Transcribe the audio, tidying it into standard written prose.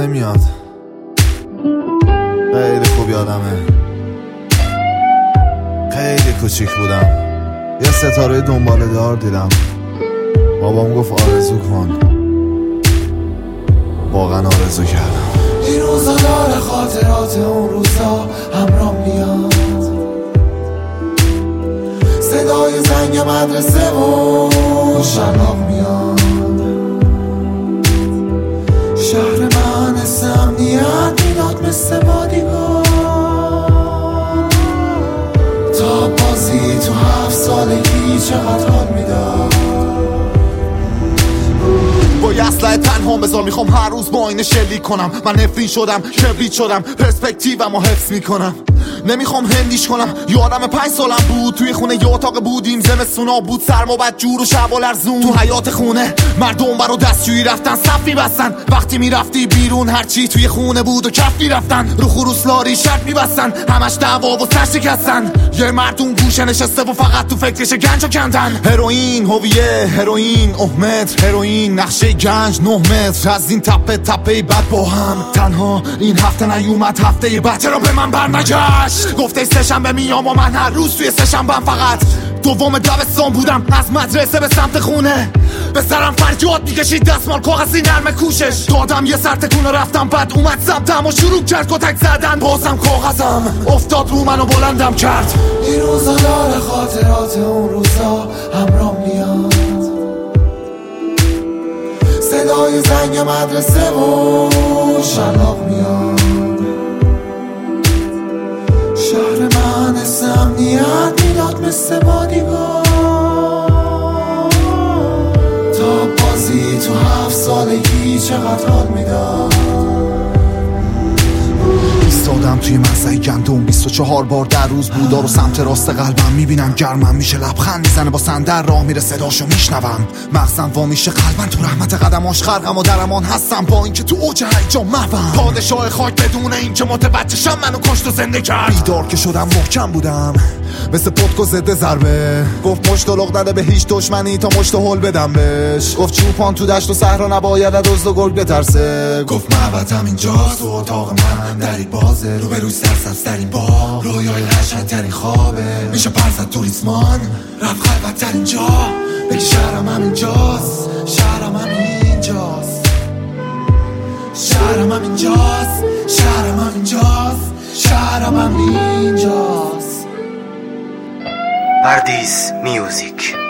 نمیاد. خیلی خوب یادمه خیلی کوچیک بودم، یه ستاره دنباله دار دیدم. بابام گفت آرزو کن، واقعا آرزو کردم. این روزا داره خاطرات اون روزا همراه میاد، صدای زنگ مدرسه و شلاق میاد. شهر من حس امنیت میداد مثل بادیگاه، تا بازی تو 7 سالگی چقدر حال میداد. با یه اسلحه تنها بذار، میخوام هر روز با اینه شلیک کنم. من نفرین شدم، کبریت شدم، پرسپکتیومو حفظ میکنم. نمیخوام هندیش کنم. یادم 5 سالم بود، توی خونه یه اتاق بودیم، زمستونا بود، سرما بد جور و شب و لرزون. تو حیات خونه مردم برا دستشویی رفتن، صف میبستن. وقتی میرفتی بیرون هرچی توی خونه بود و کف میرفتن. رو خروس لاری شرط میبستن، همش دعوا و سر شکستن. یه مردم گوشه نشسته و فقط تو فکرش گنجو کندن. هروئین هویه، هروئین احمد، هروئین نقشه گنج 9 متر. از این تپه تپه بعد با هم تنها این هفته نیومد، هفته بعد چرا به من برنگشت؟ گفته سه‌شنبه میام و من هر روز توی سه‌شنبه‌ام فقط دوم دبستان بودم. از مدرسه به سمت خونه به سرم فریاد میکشید، دستمال کاغذی نرم کوشش دادم. یه سر تکونه رفتم، بعد اومد سمتم و شروع کرد کتک زدن. بازم کاغذم افتاد رو من و بلندم کرد. این روزا داره خاطرات اون روزا همراه میاد، صدای زنگ مدرسه و شلاق میاد. شهر من حس امنیت میداد مثل بادیگاه، تا بازی تو 7 سالگی چقدر حال میداد. ایستادم توی مزرعه گندم، 24 بار در روز بودا رو سمت راست قلبم میبینم. گرمم میشه، لبخند میزنه، با صندل راه میره، صداشو میشنوم. مغزم وا میشه، قلبم تو رحمت قدماش غرقم و در امان هستم، با اینکه تو اوج هیجان محوم. پادشاه خاک بدون اینکه متوجه شم منو کشت و زنده کرد. بیدار که شدم محکم بودم مثل پتکو زده ضربه. گفت مشت و لغ نده به هیچ دشمنی تا مشت و هل بدم بهش. گفت چوپان تو دشت و صحرا نباید از دزد و گرگ بترسه. گفت معبدم اینجاست و اتاق من دری بازه، رو به روی سرسبزترین باغ، رویای قشنگترین خوابه. میشه پرزد تو ریسمان رفت خلوت‌تر اینجا، بگی شهرم همینجاست، شهرم همینجاست، شهرم همینجاست، شهرم همینجاست، شهرم همینجاست. پردیس میوزیک.